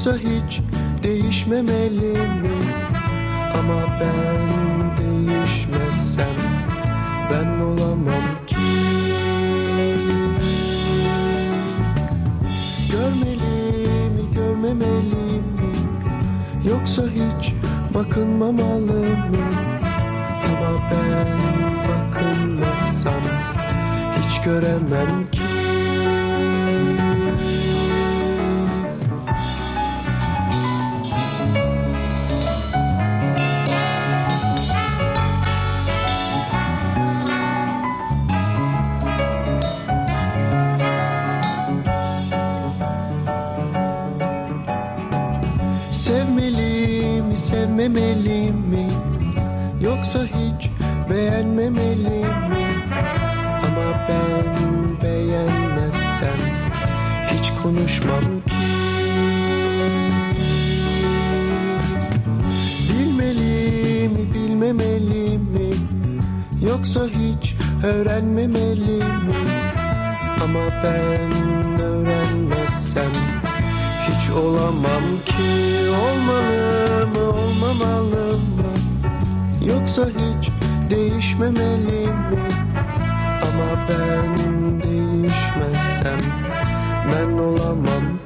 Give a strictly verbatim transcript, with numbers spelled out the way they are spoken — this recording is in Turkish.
Yoksa hiç değişmemeli mi? Ama ben değişmezsem ben olamam ki. Görmeli mi, görmemeli mi? Yoksa hiç bakınmamalı mı? Ama ben bakınmazsam hiç göremem ki. Sevmeli mi, sevmemeli mi? Yoksa hiç beğenmemeli mi? Ama ben beğenmezsem hiç konuşmam ki. Bilmeli mi, bilmemeli mi? Yoksa hiç öğrenmemeli mi? Ama ben öğrenmezsem hiç olamam ki. Olmalı mı, olmamalı mı? Yoksa hiç değişmemeli mi? Ama ben değişmezsem ben olamam